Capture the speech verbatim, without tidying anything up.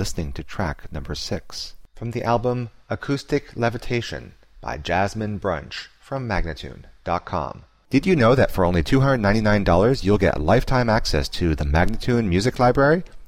listening to track number six from the album Acoustic Levitation by Jasmine Brunch from Magnatune dot com. Did you know that for only two hundred ninety-nine dollars you'll get lifetime access to the Magnatune Music Library?